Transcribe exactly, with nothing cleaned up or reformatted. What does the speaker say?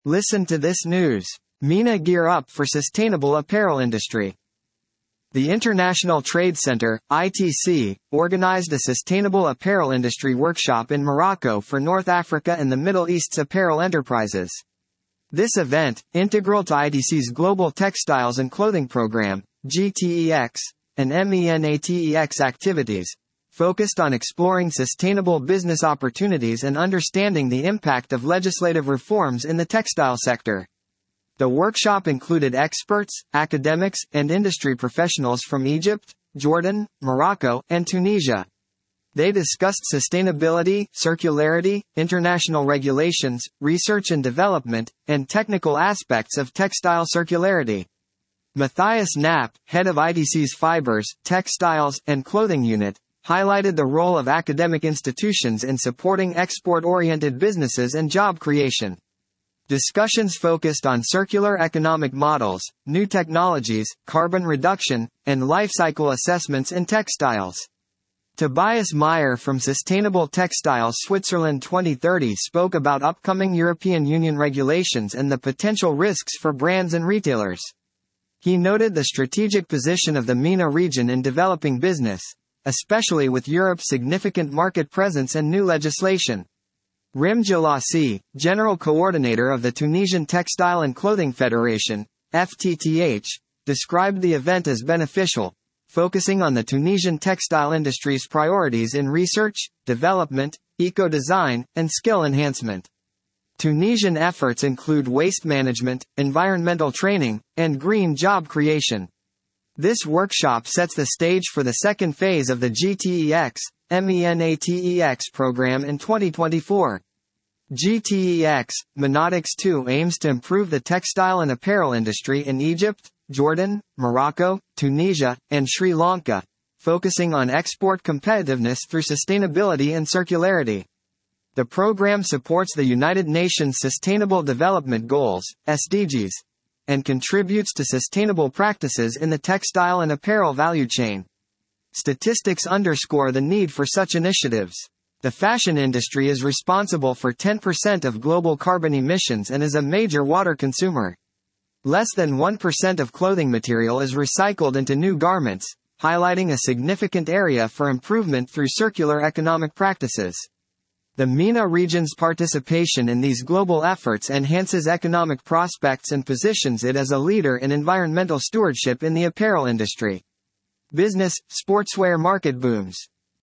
Listen to this news. MENA gear up for sustainable apparel industry. The International Trade Center, I T C, organized a sustainable apparel industry workshop in Morocco for North Africa and the Middle East's apparel enterprises. This event, integral to I T C's Global Textiles and Clothing Program, G T E X, and MENATEX activities, focused on exploring sustainable business opportunities and understanding the impact of legislative reforms in the textile sector. The workshop included experts, academics, and industry professionals from Egypt, Jordan, Morocco, and Tunisia. They discussed sustainability, circularity, international regulations, research and development, and technical aspects of textile circularity. Matthias Knapp, head of I T C's Fibers, Textiles, and Clothing Unit, highlighted the role of academic institutions in supporting export-oriented businesses and job creation. Discussions focused on circular economic models, new technologies, carbon reduction, and life cycle assessments in textiles. Tobias Meyer from Sustainable Textiles Switzerland twenty thirty spoke about upcoming European Union regulations and the potential risks for brands and retailers. He noted the strategic position of the MENA region in developing business, especially with Europe's significant market presence and new legislation. Rim Jalassi, General Coordinator of the Tunisian Textile and Clothing Federation, F T T H, described the event as beneficial, focusing on the Tunisian textile industry's priorities in research, development, eco-design, and skill enhancement. Tunisian efforts include waste management, environmental training, and green job creation. This workshop sets the stage for the second phase of the G T E X, MENATEX program in twenty twenty-four. G T E X, MENATEX two aims to improve the textile and apparel industry in Egypt, Jordan, Morocco, Tunisia, and Sri Lanka, focusing on export competitiveness through sustainability and circularity. The program supports the United Nations Sustainable Development Goals, S D Gs, and contributes to sustainable practices in the textile and apparel value chain. Statistics underscore the need for such initiatives. The fashion industry is responsible for ten percent of global carbon emissions and is a major water consumer. Less than one percent of clothing material is recycled into new garments, highlighting a significant area for improvement through circular economic practices. The MENA region's participation in these global efforts enhances economic prospects and positions it as a leader in environmental stewardship in the apparel industry. Business, sportswear market booms.